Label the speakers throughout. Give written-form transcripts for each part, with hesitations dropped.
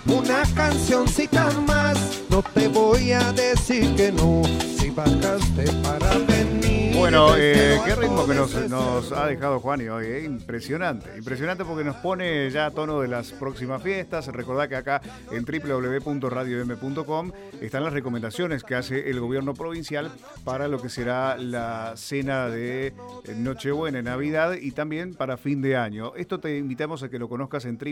Speaker 1: una cancioncita más. No te voy a decir que no, si bajaste para venir.
Speaker 2: Bueno, qué ritmo que nos ha dejado Juani hoy, impresionante porque nos pone ya a tono de las próximas fiestas. Recordá que acá en www.radiom.com están las recomendaciones que hace el gobierno provincial para lo que será la cena de Nochebuena, Navidad y también para fin de año. Esto te invitamos a que lo conozcas en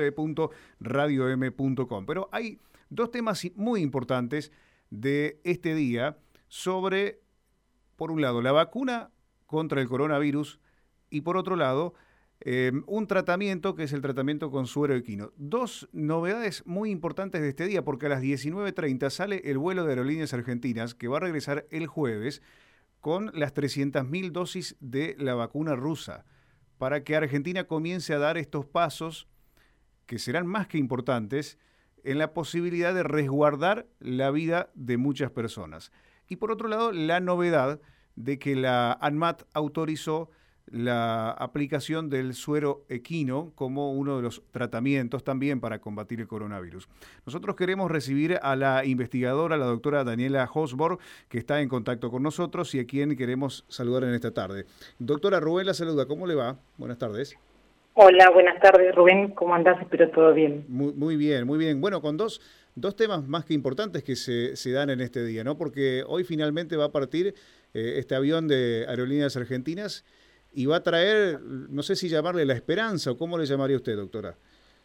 Speaker 2: www.radiom.com. Pero hay dos temas muy importantes de este día sobre, por un lado, la vacuna contra el coronavirus y por otro lado, un tratamiento que es el tratamiento con suero equino. Dos novedades muy importantes de este día, porque a las 19:30 sale el vuelo de Aerolíneas Argentinas que va a regresar el jueves con las 300.000 dosis de la vacuna rusa, para que Argentina comience a dar estos pasos que serán más que importantes en la posibilidad de resguardar la vida de muchas personas. Y por otro lado, la novedad de que la ANMAT autorizó la aplicación del suero equino como uno de los tratamientos también para combatir el coronavirus. Nosotros queremos recibir a la investigadora, la doctora Daniela Hosborg, que está en contacto con nosotros y a quien queremos saludar en esta tarde. Doctora, Rubén la saluda. ¿Cómo le va? Buenas tardes.
Speaker 3: Hola, buenas tardes, Rubén. ¿Cómo andás? Espero todo bien.
Speaker 2: Muy bien, muy bien. Bueno, con dos temas más que importantes que se dan en este día, ¿no? Porque hoy finalmente va a partir este avión de Aerolíneas Argentinas y va a traer, no sé si llamarle la esperanza o cómo le llamaría usted, doctora.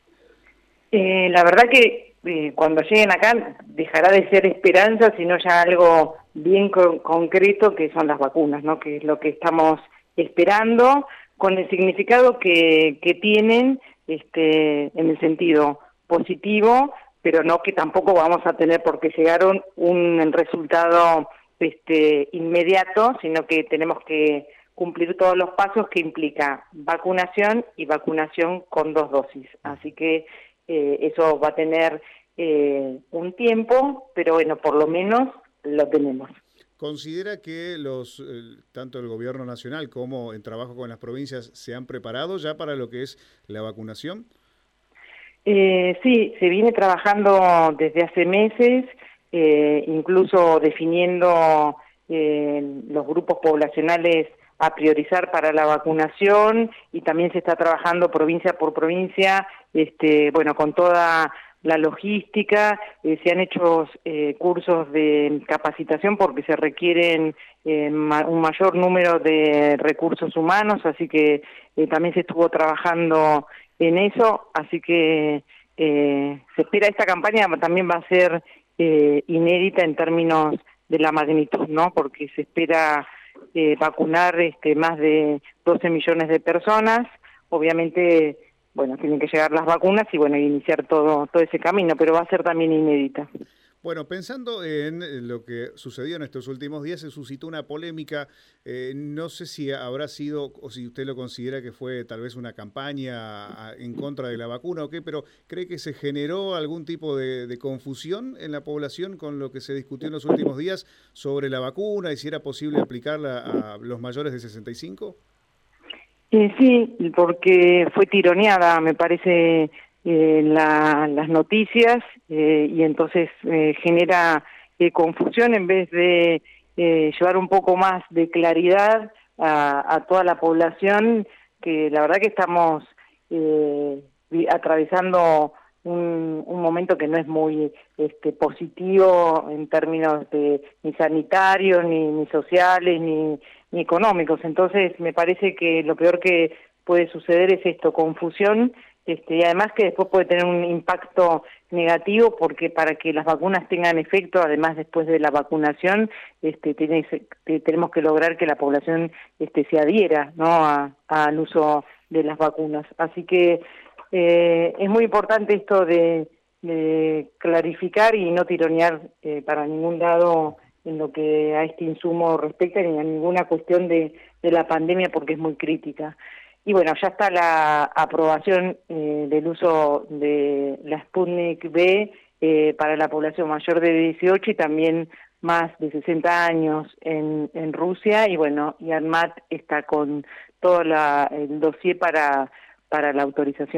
Speaker 3: La verdad que cuando lleguen acá dejará de ser esperanza, sino ya algo bien concreto, que son las vacunas, ¿no? Que es lo que estamos esperando, con el significado que tienen en el sentido positivo, pero no que tampoco vamos a tener porque llegaron un resultado inmediato, sino que tenemos que cumplir todos los pasos que implica vacunación y vacunación con 2 dosis. Así que eso va a tener un tiempo, pero bueno, por lo menos lo tenemos.
Speaker 2: ¿Considera que tanto el gobierno nacional como en trabajo con las provincias se han preparado ya para lo que es la vacunación?
Speaker 3: Sí, se viene trabajando desde hace meses, incluso definiendo los grupos poblacionales a priorizar para la vacunación, y también se está trabajando provincia por provincia, bueno, con toda la logística. Se han hecho cursos de capacitación porque se requieren un mayor número de recursos humanos, así que también se estuvo trabajando en eso, así que se espera esta campaña también va a ser inédita en términos de la magnitud, ¿no? Porque se espera vacunar más de 12 millones de personas. Obviamente, bueno, tienen que llegar las vacunas y bueno, iniciar todo ese camino, pero va a ser también inédita.
Speaker 2: Bueno, pensando en lo que sucedió en estos últimos días, se suscitó una polémica, no sé si habrá sido, o si usted lo considera que fue tal vez una campaña en contra de la vacuna o qué, pero ¿cree que se generó algún tipo de confusión en la población con lo que se discutió en los últimos días sobre la vacuna y si era posible aplicarla a los mayores de 65?
Speaker 3: Sí, porque fue tironeada, me parece, las noticias, y entonces genera confusión en vez de llevar un poco más de claridad a toda la población, que la verdad que estamos atravesando un momento que no es muy positivo en términos de ni sanitarios, ni sociales, ni económicos. Entonces me parece que lo peor que puede suceder es esto, confusión, y además que después puede tener un impacto negativo, porque para que las vacunas tengan efecto, además después de la vacunación, tenemos que lograr que la población se adhiera, ¿no?, al uso de las vacunas. Así que es muy importante esto de clarificar y no tironear para ningún lado en lo que a este insumo respecta, ni a ninguna cuestión de la pandemia, porque es muy crítica. Y bueno, ya está la aprobación del uso de la Sputnik V para la población mayor de 18 y también más de 60 años en Rusia, y bueno, y ANMAT está con todo el dossier para la autorización.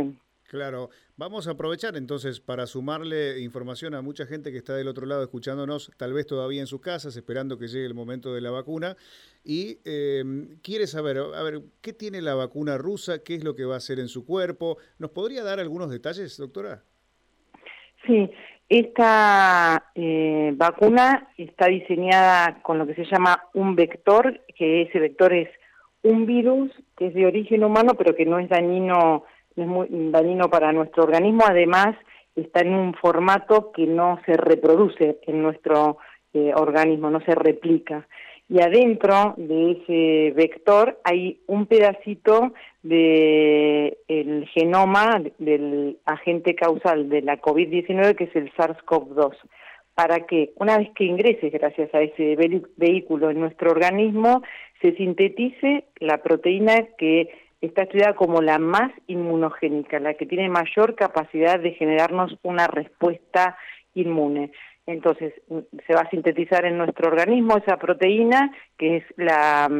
Speaker 2: Claro, vamos a aprovechar entonces para sumarle información a mucha gente que está del otro lado escuchándonos, tal vez todavía en sus casas, esperando que llegue el momento de la vacuna, y quiere saber, a ver, ¿qué tiene la vacuna rusa? ¿Qué es lo que va a hacer en su cuerpo? ¿Nos podría dar algunos detalles, doctora?
Speaker 3: Sí, esta vacuna está diseñada con lo que se llama un vector, que ese vector es un virus que es de origen humano, pero que no es dañino, no es muy dañino para nuestro organismo. Además, está en un formato que no se reproduce en nuestro organismo, no se replica. Y adentro de ese vector hay un pedacito de el genoma del agente causal de la COVID-19, que es el SARS-CoV-2, para que una vez que ingrese, gracias a ese vehículo en nuestro organismo, se sintetice la proteína que está estudiada como la más inmunogénica, la que tiene mayor capacidad de generarnos una respuesta inmune. Entonces, se va a sintetizar en nuestro organismo esa proteína, que es la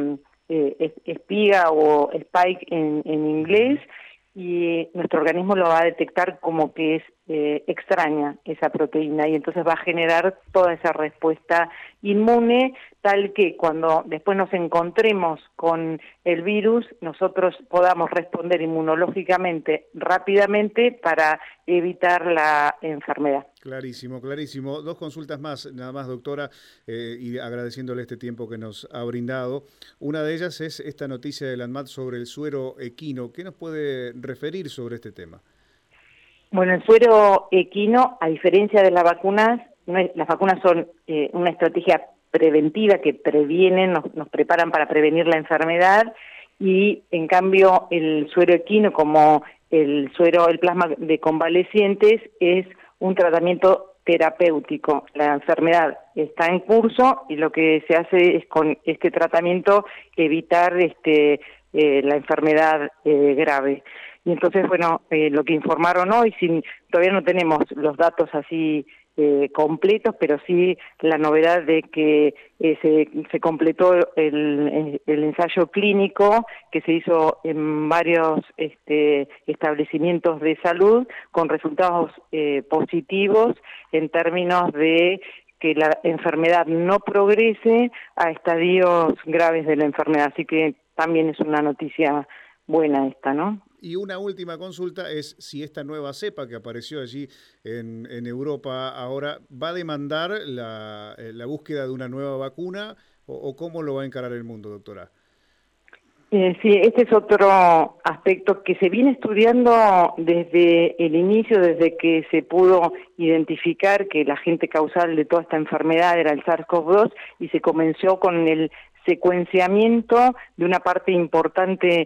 Speaker 3: espiga o spike en inglés, y nuestro organismo lo va a detectar como que es extraña esa proteína, y entonces va a generar toda esa respuesta inmune, tal que cuando después nos encontremos con el virus, nosotros podamos responder inmunológicamente rápidamente para evitar la enfermedad.
Speaker 2: Clarísimo, clarísimo. Dos consultas más, nada más, doctora, y agradeciéndole este tiempo que nos ha brindado. Una de ellas es esta noticia del ANMAT sobre el suero equino. ¿Qué nos puede referir sobre este tema?
Speaker 3: Bueno, el suero equino, a diferencia de las vacunas, las vacunas son una estrategia preventiva que previenen, nos preparan para prevenir la enfermedad, y en cambio el suero equino, como el plasma de convalecientes, es un tratamiento terapéutico. La enfermedad está en curso y lo que se hace es con este tratamiento evitar la enfermedad grave. Y entonces, bueno, lo que informaron hoy, todavía no tenemos los datos así completos, pero sí la novedad de que se completó el ensayo clínico que se hizo en varios establecimientos de salud con resultados positivos en términos de que la enfermedad no progrese a estadios graves de la enfermedad. Así que también es una noticia buena esta, ¿no?
Speaker 2: Y una última consulta es si esta nueva cepa que apareció allí en Europa ahora va a demandar la búsqueda de una nueva vacuna o cómo lo va a encarar el mundo, doctora.
Speaker 3: Sí, este es otro aspecto que se viene estudiando desde el inicio, desde que se pudo identificar que el agente causal de toda esta enfermedad era el SARS-CoV-2, y se comenzó con el secuenciamiento de una parte importante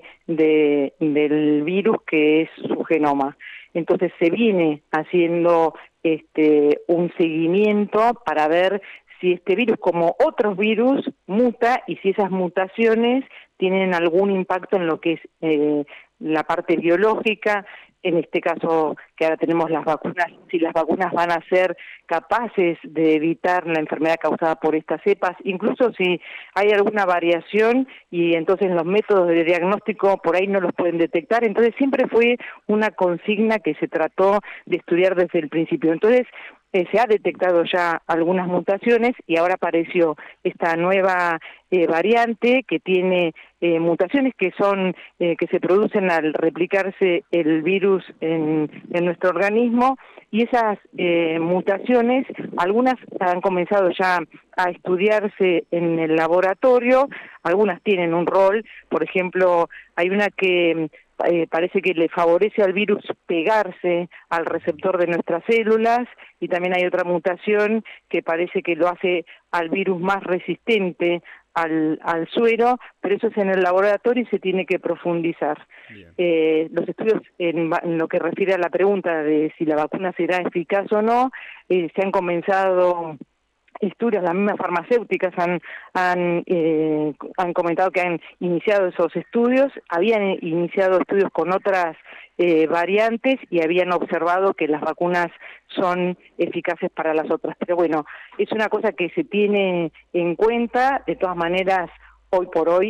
Speaker 3: del virus, que es su genoma. Entonces se viene haciendo un seguimiento para ver si este virus, como otros virus, muta, y si esas mutaciones tienen algún impacto en lo que es la parte biológica. En este caso, que ahora tenemos las vacunas, si las vacunas van a ser capaces de evitar la enfermedad causada por estas cepas, incluso si hay alguna variación y entonces los métodos de diagnóstico por ahí no los pueden detectar. Entonces siempre fue una consigna que se trató de estudiar desde el principio. Entonces se ha detectado ya algunas mutaciones y ahora apareció esta nueva variante que tiene mutaciones que se producen al replicarse el virus en nuestro organismo, y esas mutaciones, algunas han comenzado ya a estudiarse en el laboratorio, algunas tienen un rol. Por ejemplo, hay una que parece que le favorece al virus pegarse al receptor de nuestras células, y también hay otra mutación que parece que lo hace al virus más resistente al suero, pero eso es en el laboratorio y se tiene que profundizar. Los estudios en lo que refiere a la pregunta de si la vacuna será eficaz o no, se han comenzado estudios, las mismas farmacéuticas han comentado que han iniciado esos estudios, habían iniciado estudios con otras variantes y habían observado que las vacunas son eficaces para las otras. Pero bueno, es una cosa que se tiene en cuenta. De todas maneras, hoy por hoy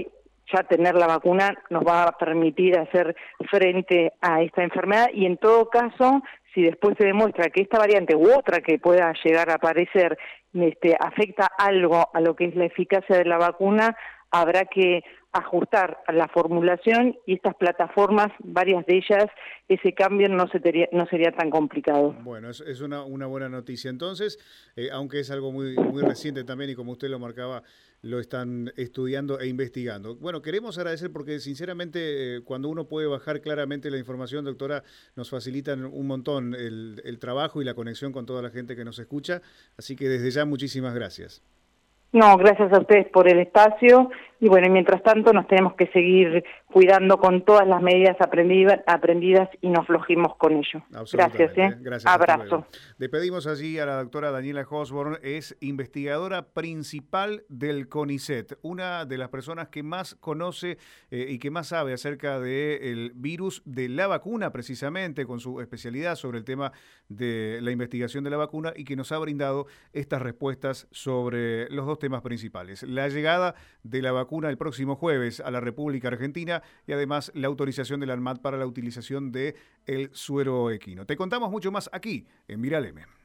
Speaker 3: ya tener la vacuna nos va a permitir hacer frente a esta enfermedad, y en todo caso, si después se demuestra que esta variante u otra que pueda llegar a aparecer afecta algo a lo que es la eficacia de la vacuna, habrá que ajustar a la formulación, y estas plataformas, varias de ellas, ese cambio no sería tan complicado.
Speaker 2: Bueno, es una buena noticia. Entonces, aunque es algo muy reciente también, y como usted lo marcaba, lo están estudiando e investigando. Bueno, queremos agradecer porque sinceramente cuando uno puede bajar claramente la información, doctora, nos facilitan un montón el trabajo y la conexión con toda la gente que nos escucha. Así que desde ya muchísimas gracias.
Speaker 3: No, gracias a ustedes por el espacio, y bueno, mientras tanto nos tenemos que seguir cuidando con todas las medidas aprendidas y no aflojemos con ello. Gracias,
Speaker 2: Gracias.
Speaker 3: Abrazo.
Speaker 2: Despedimos allí a la doctora Daniela Osborne, es investigadora principal del CONICET, una de las personas que más conoce y que más sabe acerca del virus de la vacuna, precisamente con su especialidad sobre el tema de la investigación de la vacuna, y que nos ha brindado estas respuestas sobre los dos temas principales: la llegada de la vacuna el próximo jueves a la República Argentina, y además la autorización de la ANMAT para la utilización de el suero equino. Te contamos mucho más aquí en Viral M.